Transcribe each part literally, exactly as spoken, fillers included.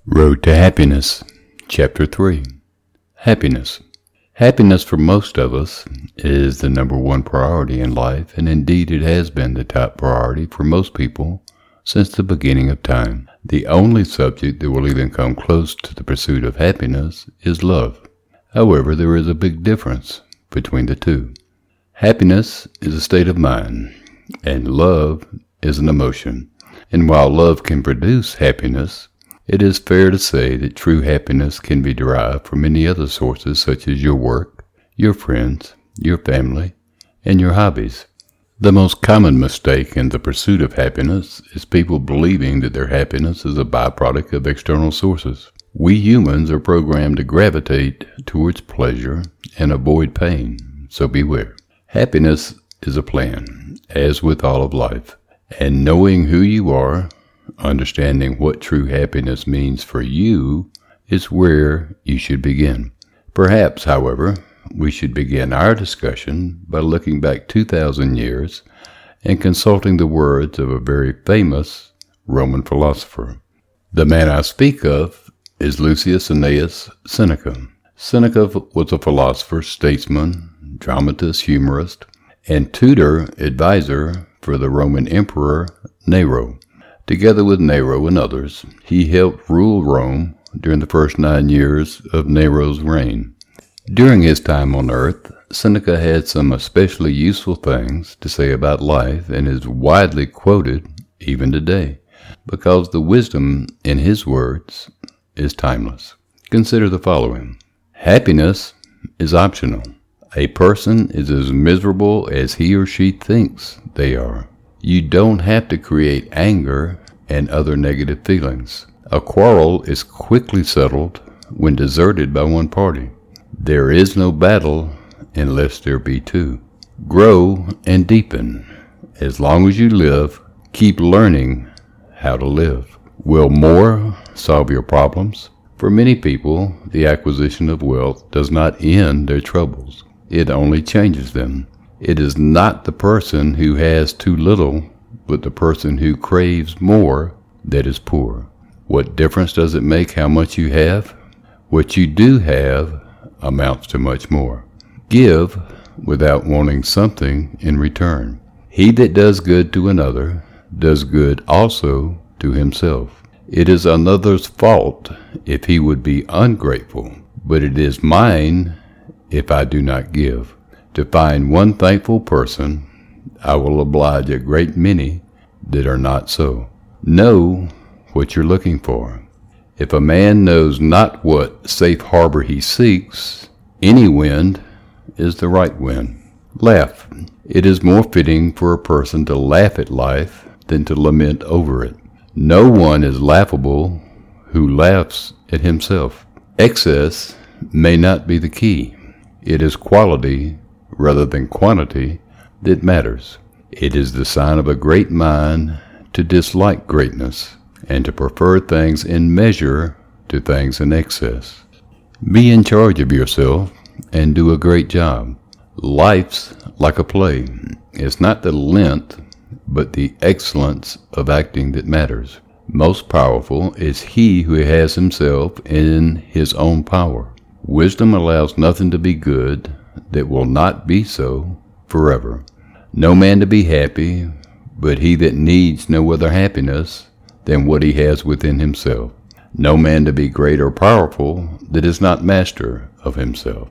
Road to Happiness, Chapter three. Happiness. Happiness for most of us is the number one priority in life, and indeed it has been the top priority for most people since the beginning of time. The only subject that will even come close to the pursuit of happiness is love. However, there is a big difference between the two. Happiness is a state of mind, and love is an emotion. And while love can produce happiness, it is fair to say that true happiness can be derived from many other sources such as your work, your friends, your family, and your hobbies. The most common mistake in the pursuit of happiness is people believing that their happiness is a byproduct of external sources. We humans are programmed to gravitate towards pleasure and avoid pain, so beware. Happiness is a plan, as with all of life, and knowing who you are, understanding what true happiness means for you, is where you should begin. Perhaps, however, we should begin our discussion by looking back two thousand years and consulting the words of a very famous Roman philosopher. The man I speak of is Lucius Annaeus Seneca. Seneca was a philosopher, statesman, dramatist, humorist, and tutor advisor for the Roman Emperor Nero. Together with Nero and others, he helped rule Rome during the first nine years of Nero's reign. During his time on earth, Seneca had some especially useful things to say about life and is widely quoted even today, because the wisdom in his words is timeless. Consider the following. Happiness is optional. A person is as miserable as he or she thinks they are. You don't have to create anger and other negative feelings. A quarrel is quickly settled when deserted by one party. There is no battle unless there be two. Grow and deepen. As long as you live, keep learning how to live. Will more solve your problems? For many people, the acquisition of wealth does not end their troubles. It only changes them. It is not the person who has too little, but the person who craves more that is poor. What difference does it make how much you have? What you do have amounts to much more. Give without wanting something in return. He that does good to another does good also to himself. It is another's fault if he would be ungrateful, but it is mine if I do not give. To find one thankful person, I will oblige a great many that are not so. Know what you're looking for. If a man knows not what safe harbor he seeks, any wind is the right wind. Laugh. It is more fitting for a person to laugh at life than to lament over it. No one is laughable who laughs at himself. Excess may not be the key. It is quality rather than quantity that matters. It is the sign of a great mind to dislike greatness and to prefer things in measure to things in excess. Be in charge of yourself and do a great job. Life's like a play. It's not the length, but the excellence of acting that matters. Most powerful is he who has himself in his own power. Wisdom allows nothing to be good that will not be so forever. No man to be happy, but he that needs no other happiness than what he has within himself. No man to be great or powerful that is not master of himself.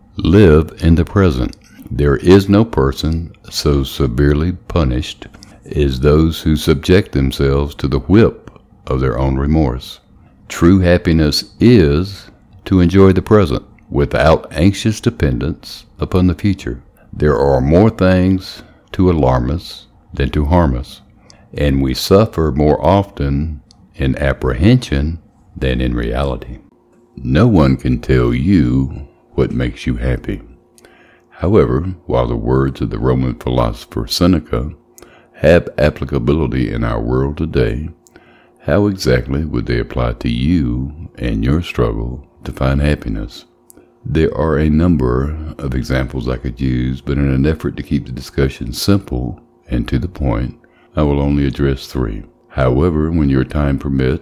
Live in the present. There is no person so severely punished as those who subject themselves to the whip of their own remorse. True happiness is to enjoy the present without anxious dependence upon the future. There are more things to alarm us than to harm us, and we suffer more often in apprehension than in reality. No one can tell you what makes you happy. However, while the words of the Roman philosopher Seneca have applicability in our world today, how exactly would they apply to you and your struggle to find happiness? There are a number of examples I could use, but in an effort to keep the discussion simple and to the point, I will only address three. However, when your time permits,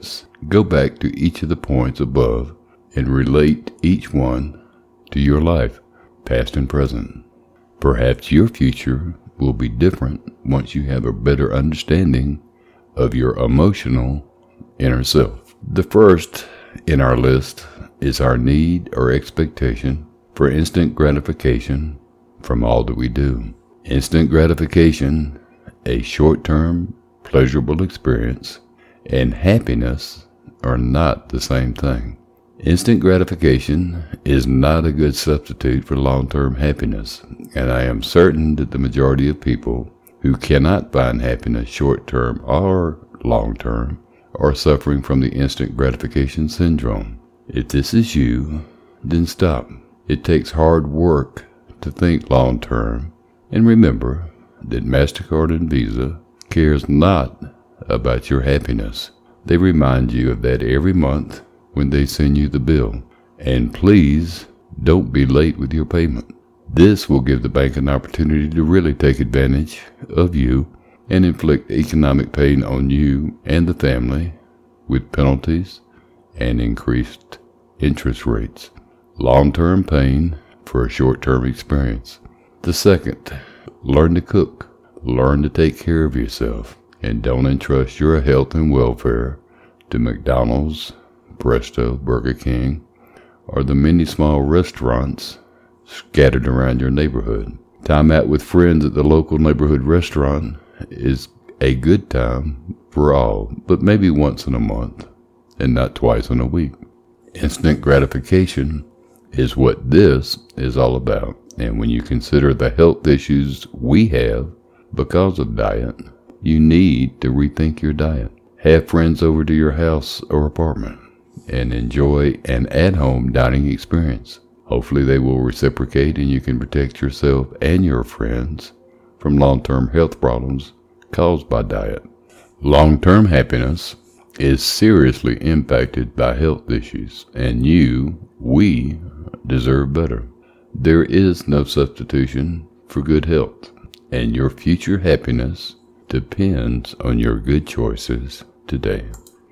Go back to each of the points above and relate each one to your life, past and present. Perhaps your future will be different once you have a better understanding of your emotional inner self. The first in our list is our need or expectation for instant gratification from all that we do. Instant gratification, a short-term, pleasurable experience, and happiness are not the same thing. Instant gratification is not a good substitute for long-term happiness, and I am certain that the majority of people who cannot find happiness short-term or long-term are suffering from the instant gratification syndrome. If this is you, then stop. It takes hard work to think long-term, and remember that MasterCard and Visa cares not about your happiness. They remind you of that every month when they send you the bill. And please don't be late with your payment. This will give the bank an opportunity to really take advantage of you and inflict economic pain on you and the family with penalties and increased interest rates. Long-term pain for a short-term experience. The second, learn to cook. Learn to take care of yourself, and don't entrust your health and welfare to McDonald's, Presto, Burger King, or the many small restaurants scattered around your neighborhood. Time out with friends at the local neighborhood restaurant is a good time for all, but maybe once in a month and not twice in a week. Instant gratification is what this is all about. And when you consider the health issues we have because of diet, you need to rethink your diet. Have friends over to your house or apartment and enjoy an at-home dining experience. Hopefully they will reciprocate and you can protect yourself and your friends from long-term health problems caused by diet. Long-term happiness is seriously impacted by health issues, and you, we, deserve better. There is no substitution for good health, and your future happiness depends on your good choices today.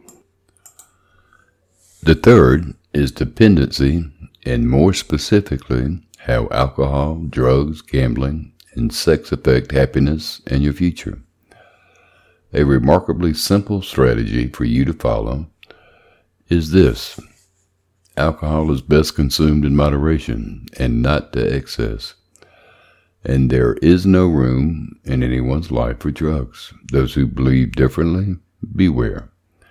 The third is dependency, and more specifically, how alcohol, drugs, gambling, and sex affect happiness and your future. A remarkably simple strategy for you to follow is this. Alcohol is best consumed in moderation and not to excess. And there is no room in anyone's life for drugs. Those who believe differently, beware.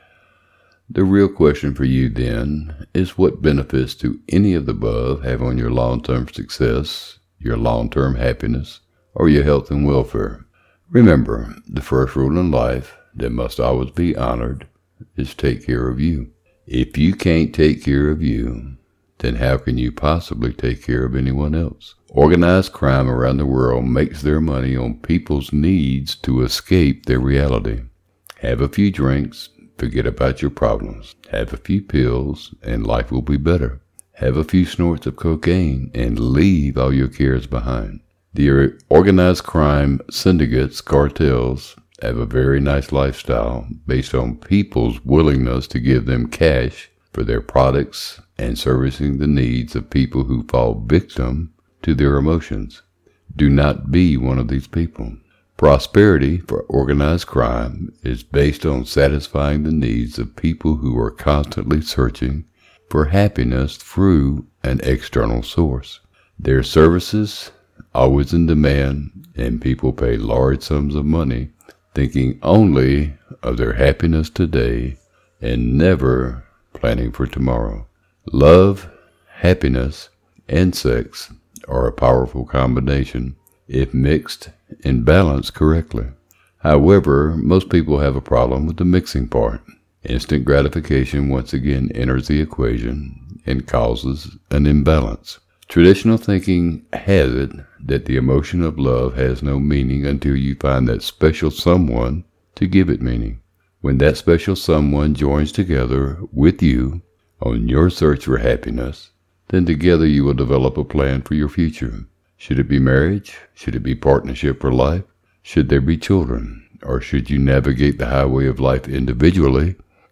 The real question for you then is, what benefits do any of the above have on your long-term success, your long-term happiness, or your health and welfare? Remember, the first rule in life that must always be honored is take care of you. If you can't take care of you, then how can you possibly take care of anyone else? Organized crime around the world makes their money on people's needs to escape their reality. Have a few drinks, forget about your problems. Have a few pills, and life will be better. Have a few snorts of cocaine, and leave all your cares behind. The organized crime syndicates, cartels, have a very nice lifestyle based on people's willingness to give them cash for their products and servicing the needs of people who fall victim to their emotions. Do not be one of these people. Prosperity for organized crime is based on satisfying the needs of people who are constantly searching for happiness through an external source. Their services always in demand, and people pay large sums of money thinking only of their happiness today and never planning for tomorrow. Love, happiness, and sex are a powerful combination if mixed and balanced correctly. However, most people have a problem with the mixing part. Instant gratification once again enters the equation and causes an imbalance. Traditional thinking has it that the emotion of love has no meaning until you find that special someone to give it meaning. When that special someone joins together with you on your search for happiness, then together you will develop a plan for your future. Should it be marriage? Should it be partnership for life? Should there be children? Or should you navigate the highway of life individually,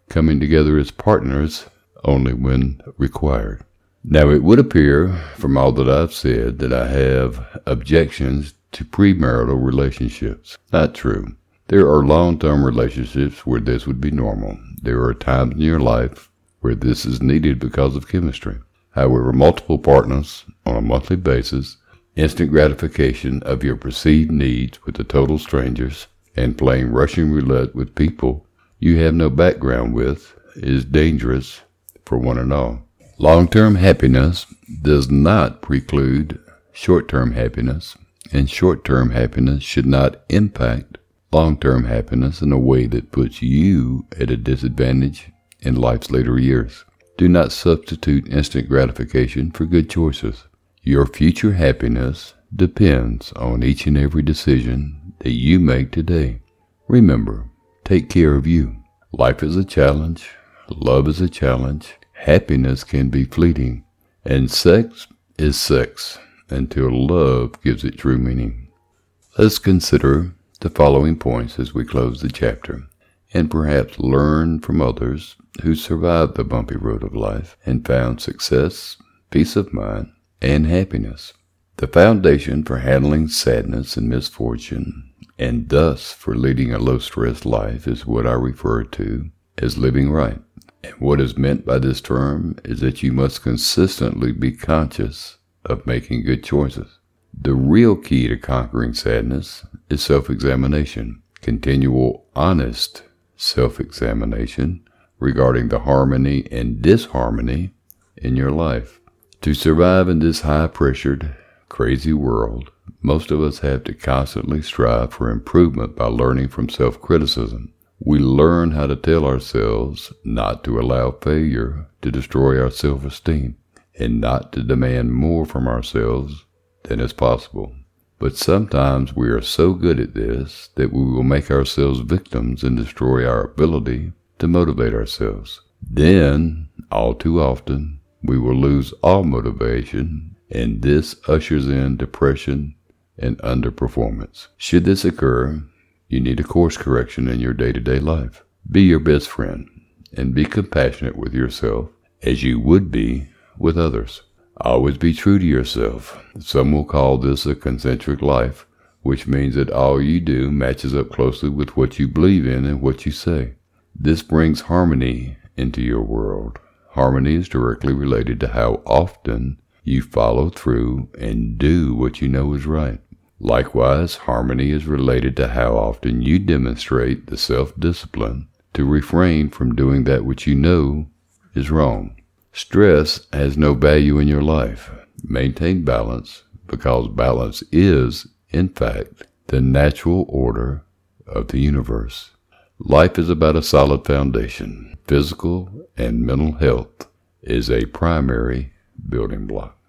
coming together as partners only when required. Now, it would appear from all that I've said that I have objections to premarital relationships. Not true. There are long-term relationships where this would be normal. There are times in your life where this is needed because of chemistry. However, multiple partners on a monthly basis, instant gratification of your perceived needs with the total strangers, and playing Russian roulette with people you have no background with is dangerous for one and all. Long-term happiness does not preclude short-term happiness, and short-term happiness should not impact long-term happiness in a way that puts you at a disadvantage in life's later years. Do not substitute instant gratification for good choices. Your future happiness depends on each and every decision that you make today. Remember, take care of you. Life is a challenge. Love is a challenge. Happiness can be fleeting. And sex is sex until love gives it true meaning. Let's consider the following points as we close the chapter, and perhaps learn from others who survived the bumpy road of life and found success, peace of mind, and happiness. The foundation for handling sadness and misfortune, and thus for leading a low-stress life, is what I refer to as living right. And what is meant by this term is that you must consistently be conscious of making good choices. The real key to conquering sadness is self-examination, continual, honest self-examination regarding the harmony and disharmony in your life. To survive in this high-pressured, crazy world, most of us have to constantly strive for improvement by learning from self-criticism. We learn how to tell ourselves not to allow failure to destroy our self-esteem and not to demand more from ourselves than is possible. But sometimes we are so good at this that we will make ourselves victims and destroy our ability to motivate ourselves. Then, all too often, we will lose all motivation, and this ushers in depression and underperformance. Should this occur, you need a course correction in your day-to-day life. Be your best friend and be compassionate with yourself as you would be with others. Always be true to yourself. Some will call this a concentric life, which means that all you do matches up closely with what you believe in and what you say. This brings harmony into your world. Harmony is directly related to how often you follow through and do what you know is right. Likewise, harmony is related to how often you demonstrate the self-discipline to refrain from doing that which you know is wrong. Stress has no value in your life. Maintain balance, because balance is, in fact, the natural order of the universe. Life is about a solid foundation. Physical and mental health is a primary building block.